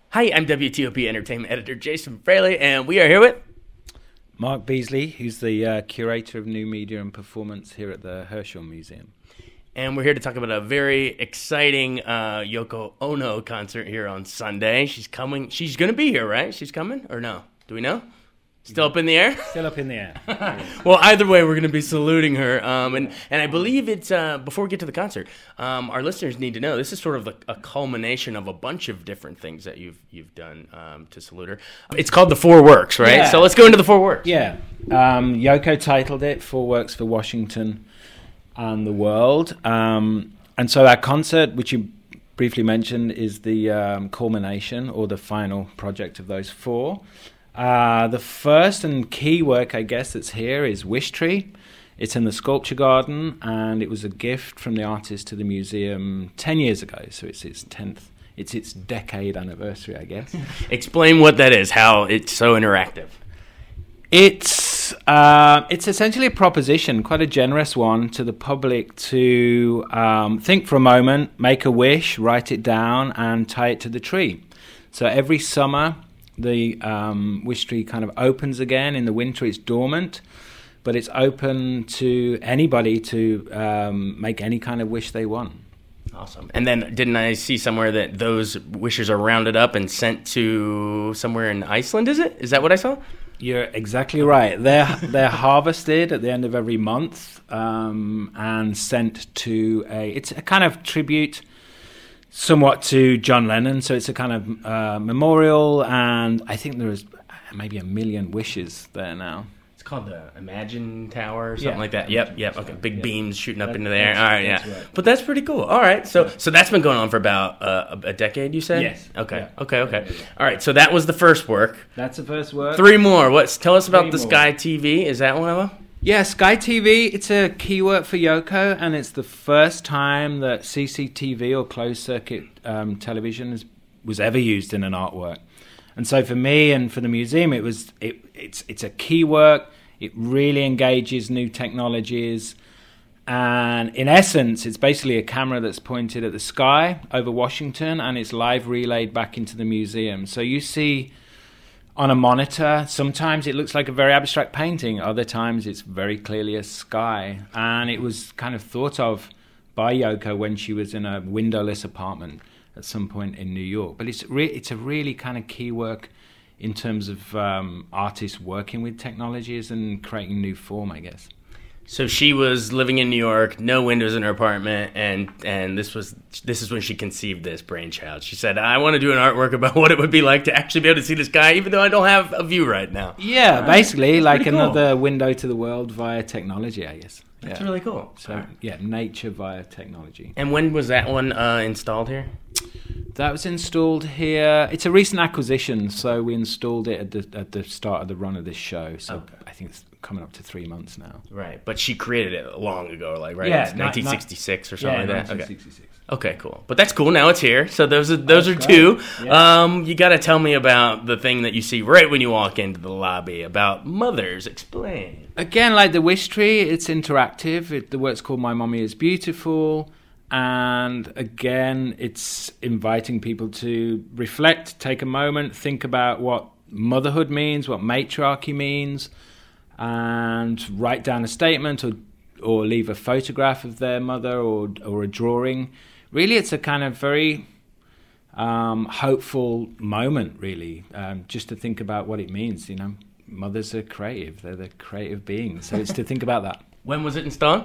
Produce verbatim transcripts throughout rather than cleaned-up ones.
Hi, I'm W T O P Entertainment Editor Jason Fraley, and we are here with Mark Beasley, who's the uh, curator of new media and performance here at the Herschel Museum. And we're here to talk about a very exciting uh, Yoko Ono concert here on Sunday. She's coming. She's going to be here, right? She's coming, or no? Do we know? Still up in the air? Still up in the air. Well, either way, we're going to be saluting her. Um, and, and I believe it's, uh, before we get to the concert, um, our listeners need to know this is sort of a, a culmination of a bunch of different things that you've you've done um, to salute her. It's called The Four Works, right? Yeah. So let's go into The Four Works. Yeah. Um, Yoko titled it Four Works for Washington and the World. Um, and so our concert, which you briefly mentioned, is the um, culmination or the final project of those four. Uh, the first and key work, I guess, that's here is Wish Tree. It's in the Sculpture Garden, and it was a gift from the artist to the museum ten years ago. So it's its tenth, it's its decade anniversary, I guess. Explain what that is, how it's so interactive. It's uh, it's essentially a proposition, quite a generous one, to the public to um, think for a moment, make a wish, write it down, and tie it to the tree. So every summer, the um, wish tree kind of opens again. In the winter, it's dormant, but it's open to anybody to um, make any kind of wish they want. Awesome. And then didn't I see somewhere that those wishes are rounded up and sent to somewhere in Iceland, is it? Is that what I saw? You're exactly right. They're they're harvested at the end of every month um, and sent to a... It's a kind of tribute somewhat to John Lennon, so it's a kind of uh, memorial, and I think there is maybe a million wishes there now. It's called the Imagine Tower or something Yeah. like that. Yep, yep. Okay, big Yeah. beams shooting up That- into the air. that's- All right, that's yeah. right. But that's pretty cool. All right, so so that's been going on for about uh, a a decade, you said? Yes. Okay, Yeah. okay, okay. Yeah, yeah, yeah. All right, so that was the first work. That's the first work. Three more. What's tell us about Three the more. Sky T V? Is that one of them? Yeah, Sky T V, it's a key work for Yoko, and it's the first time that C C T V or closed-circuit um, television is, was ever used in an artwork. And so for me and for the museum, it was it, it's it's a key work. It really engages new technologies. And in essence, it's basically a camera that's pointed at the sky over Washington, and it's live relayed back into the museum. So you see on a monitor, sometimes it looks like a very abstract painting. Other times it's very clearly a sky. And it was kind of thought of by Yoko when she was in a windowless apartment at some point in New York. But it's re- it's a really kind of key work in terms of um, artists working with technologies and creating new form, I guess. So she was living in New York, no windows in her apartment, and and this was this is when she conceived this brainchild. She said, "I want to do an artwork about what it would be like to actually be able to see the sky, even though I don't have a view right now." Yeah, Right. basically That's like pretty cool. another window to the world via technology, I guess. That's Yeah. really cool. So, All right. yeah, nature via technology. And when was that one uh, installed here? That was installed here. It's a recent acquisition, so we installed it at the at the start of the run of this show. So Okay. I think it's coming up to three months now. Right, but she created it long ago, like right, Yeah, It's ni- nineteen sixty-six or something like that. Okay. nineteen sixty-six. Okay, cool. But that's cool. Now it's here. So those are those That's are great. two. Yeah. Um, you got to tell me about the thing that you see right when you walk into the lobby about mothers. Explain. Again, like the Wish Tree, it's interactive. It, the work's called My Mommy is Beautiful. And again, it's inviting people to reflect, take a moment, think about what motherhood means, what matriarchy means, and write down a statement or or leave a photograph of their mother or or a drawing. Really, it's a kind of very um, hopeful moment, really, um, just to think about what it means. You know, mothers are creative; they're the creative beings. So it's to think about that. When was it installed?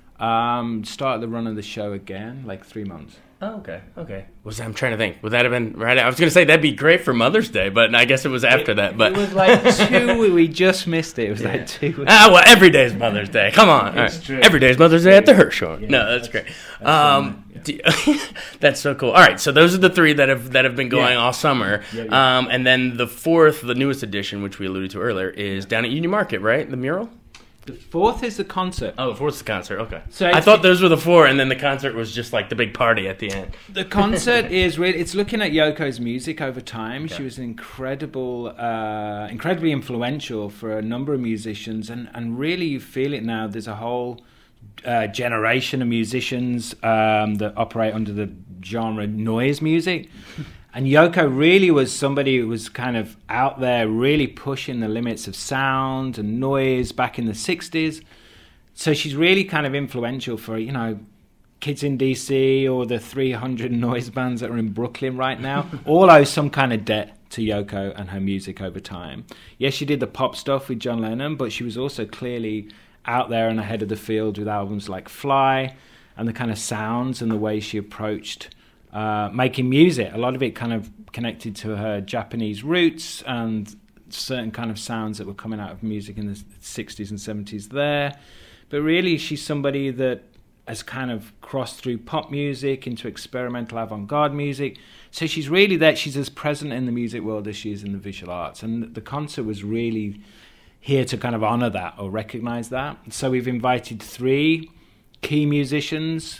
Um, start the run of the show again, like three months. Oh, okay, okay. Was I'm trying to think. Would that have been right? I was going to say that'd be great for Mother's Day, but I guess it was after it, that. But it was like two. We just missed it. It was Yeah. like two. Ah, well, every day is Mother's Day. Come on. All It's right. true. Every day is Mother's Day at the Herschel. Yeah, no, that's, that's- great. that's um, do- that's so cool. All right, so those are the three that have that have been going Yeah. all summer. Yeah, yeah. Um, and then the fourth, the newest edition, which we alluded to earlier, is down at Union Market, right? The mural? The fourth is the concert. Oh, the fourth is the concert. Okay. So I it's- thought those were the four, and then the concert was just like the big party at the end. The concert is really, it's looking at Yoko's music over time. Okay. She was incredible, uh, incredibly influential for a number of musicians, and, and really you feel it now. There's a whole uh, generation of musicians um, that operate under the genre noise music. And Yoko really was somebody who was kind of out there really pushing the limits of sound and noise back in the sixties. So she's really kind of influential for, you know, kids in D C or the three hundred noise bands that are in Brooklyn right now. All owe some kind of debt to Yoko and her music over time. Yes, she did the pop stuff with John Lennon, but she was also clearly out there and ahead of the field with albums like Fly and the kind of sounds and the way she approached Uh, making music. A lot of it kind of connected to her Japanese roots and certain kind of sounds that were coming out of music in the sixties and seventies there. But really, she's somebody that has kind of crossed through pop music into experimental avant-garde music. So she's really there. She's as present in the music world as she is in the visual arts. And the concert was really here to kind of honor that or recognize that. So we've invited three key musicians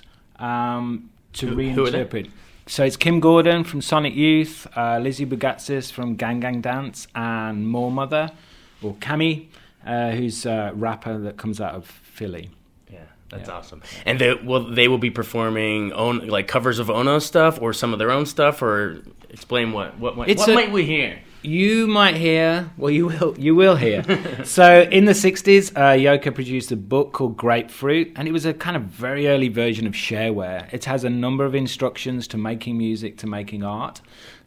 um, to who, reinterpret. Who So it's Kim Gordon from Sonic Youth, uh, Lizzie Bugatsis from Gang Gang Dance, and More Mother, or Cami, uh, who's a rapper that comes out of Philly. Yeah, that's yeah. awesome. And they will they will be performing own like covers of Ono stuff or some of their own stuff, or explain what what what, what a, might we hear? You might hear, well, you will, you will hear. So in the sixties, uh, Yoko produced a book called Grapefruit, and it was a kind of very early version of shareware. It has a number of instructions to making music, to making art.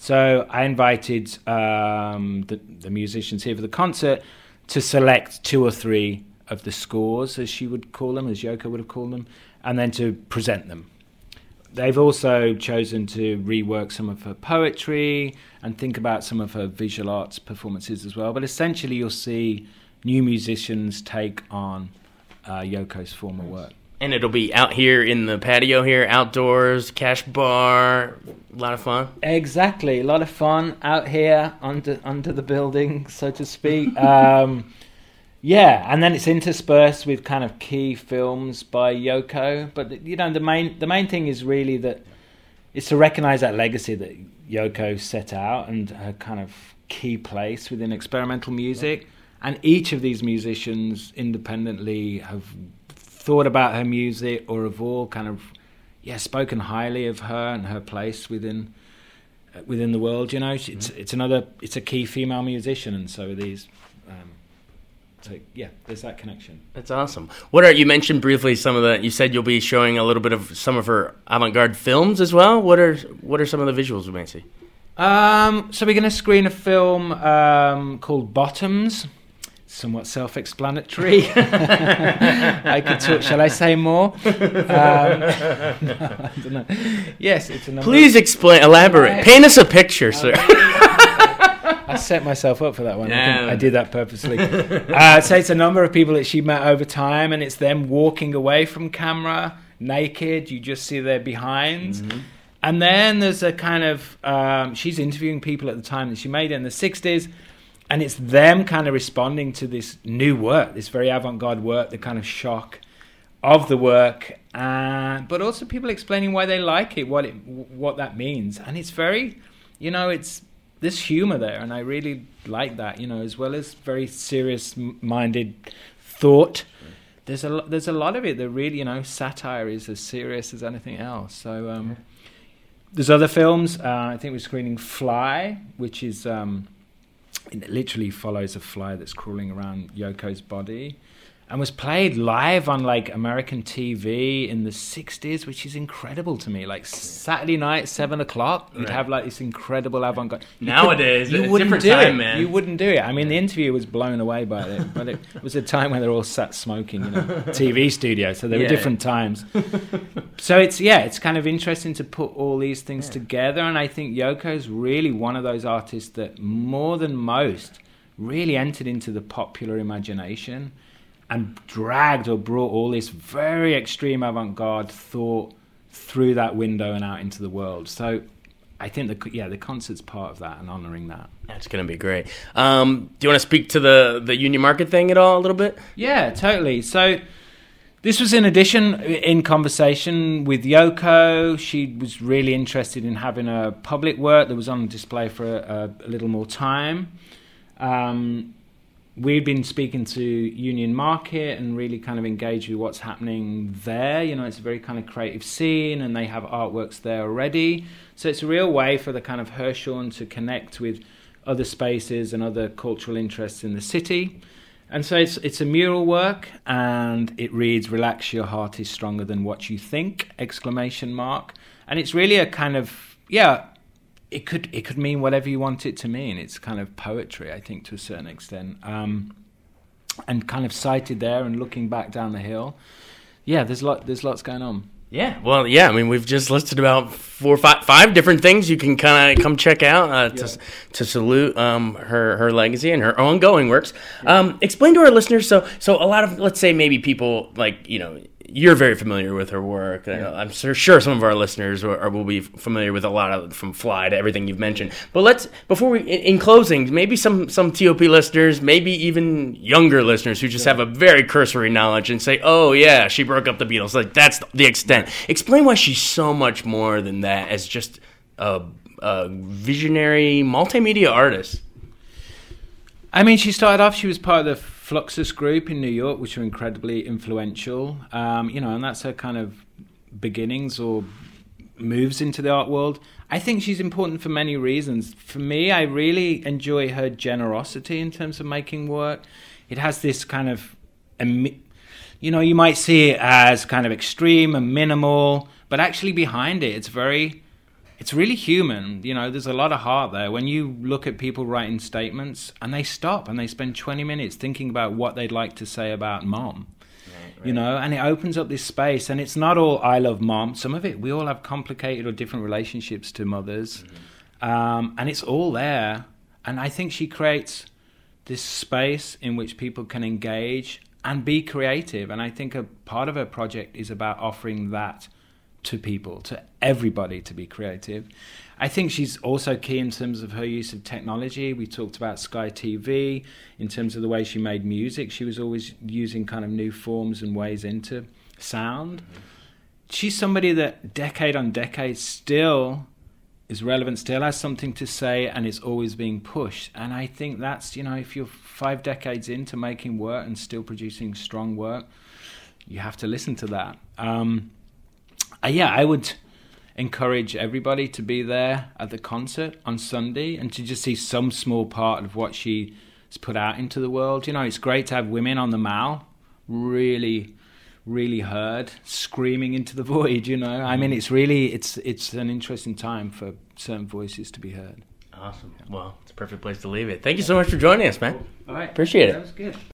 So I invited um, the, the musicians here for the concert to select two or three of the scores, as she would call them, as Yoko would have called them, and then to present them. They've also chosen to rework some of her poetry and think about some of her visual arts performances as well. But essentially, you'll see new musicians take on uh, Yoko's former work. And it'll be out here in the patio here, outdoors, cash bar, a lot of fun. Exactly, a lot of fun out here under under the building, so to speak. Um, Yeah, and then it's interspersed with kind of key films by Yoko. But you know, the main the main thing is really that it's to recognise that legacy that Yoko set out and her kind of key place within experimental music. And each of these musicians independently have thought about her music, or have all kind of yeah spoken highly of her and her place within uh, within the world. You know, it's mm-hmm. it's another it's a key female musician, and so are these. Um, So yeah, there's that connection. That's awesome. What are you mentioned briefly some of the? You said you'll be showing a little bit of some of her avant-garde films as well. What are what are some of the visuals we may see? Um, so we're going to screen a film um, called Bottoms. Somewhat self-explanatory. I could talk. Shall I say more? Um, no, I don't know. Yes, it's a number. Please of, explain. Elaborate. Right. Paint us a picture, sir. I set myself up for that one. Yeah. I think I did that purposely. Uh, so it's a number of people that she met over time, and it's them walking away from camera, naked. You just see their behinds. Mm-hmm. And then there's a kind of... Um, she's interviewing people at the time that she made it in the sixties, and it's them kind of responding to this new work, this very avant-garde work, the kind of shock of the work, uh, but also people explaining why they like it, what it, what that means. And it's very... You know, it's... There's humor there, and I really like that, you know, as well as very serious-minded thought. There's a lo- there's a lot of it that really, you know, satire is as serious as anything else. So um, there's other films. Uh, I think we're screening Fly, which is um, it literally follows a fly that's crawling around Yoko's body, and was played live on like American T V in the sixties, which is incredible to me. Like Saturday night, seven o'clock, you'd right. have like this incredible avant-garde. You Nowadays, could, you it's wouldn't different do time, it. man. You wouldn't do it. I mean, the interview was blown away by it, but it was a time when they were all sat smoking in a T V studio, so there yeah. were different times. So it's yeah, it's kind of interesting to put all these things yeah. together, and I think Yoko's really one of those artists that more than most really entered into the popular imagination and dragged or brought all this very extreme avant-garde thought through that window and out into the world. So I think the yeah the concert's part of that and honouring that. That's going to be great. Um, do you want to speak to the, the Union Market thing at all a little bit? Yeah, totally. So this was in addition, in conversation with Yoko. She was really interested in having a public work that was on display for a, a little more time. Um we've been speaking to Union Market and really kind of engaged with what's happening there. You know, it's a very kind of creative scene, and they have artworks there already. So it's a real way for the kind of Hirshhorn to connect with other spaces and other cultural interests in the city. And so it's it's a mural work, and it reads, "Relax, your heart is stronger than what you think!" exclamation mark. And it's really a kind of, yeah, it could it could mean whatever you want it to mean. It's kind of poetry, I think, to a certain extent. Um, and kind of sighted there and looking back down the hill. Yeah, there's lot there's lots going on. Yeah, well, yeah. I mean, we've just listed about four, five, five different things you can kind of come check out uh, to yeah. to salute um, her her legacy and her ongoing works. Yeah. Um, explain to our listeners. So, so a lot of, let's say, maybe people like, you know, you're very familiar with her work. Yeah. I'm sure, sure some of our listeners are, are, will be familiar with a lot of, from Fly to everything you've mentioned. But let's, before we, in, in closing, maybe some, some T O P listeners, maybe even younger listeners who just yeah. have a very cursory knowledge and say, oh yeah, she broke up the Beatles. Like, that's the extent. Explain why she's so much more than that as just a, a visionary multimedia artist. I mean, she started off, she was part of the Fluxus group in New York, which were incredibly influential, um, you know, and that's her kind of beginnings or moves into the art world. I think she's important for many reasons. For me, I really enjoy her generosity in terms of making work. It has this kind of, you know, you might see it as kind of extreme and minimal, but actually behind it, it's very... It's really human. You know, there's a lot of heart there. When you look at people writing statements and they stop and they spend twenty minutes thinking about what they'd like to say about mom, right, right. you know, and it opens up this space. And it's not all I love mom. Some of it, we all have complicated or different relationships to mothers. Mm-hmm. Um, and it's all there. And I think she creates this space in which people can engage and be creative. And I think a part of her project is about offering that to people, to everybody, to be creative. I think she's also key in terms of her use of technology. We talked about Sky T V in terms of the way she made music. She was always using kind of new forms and ways into sound. Mm-hmm. She's somebody that decade on decade still is relevant, still has something to say, and is always being pushed. And I think that's, you know, if you're five decades into making work and still producing strong work, you have to listen to that. Um, Uh, yeah, I would encourage everybody to be there at the concert on Sunday and to just see some small part of what she's put out into the world. You know, it's great to have women on the Mall, really, really heard, screaming into the void, you know. I mean, it's really, it's it's an interesting time for certain voices to be heard. Awesome. Well, it's a perfect place to leave it. Thank you so much for joining us, man. All right. Appreciate it. That was good.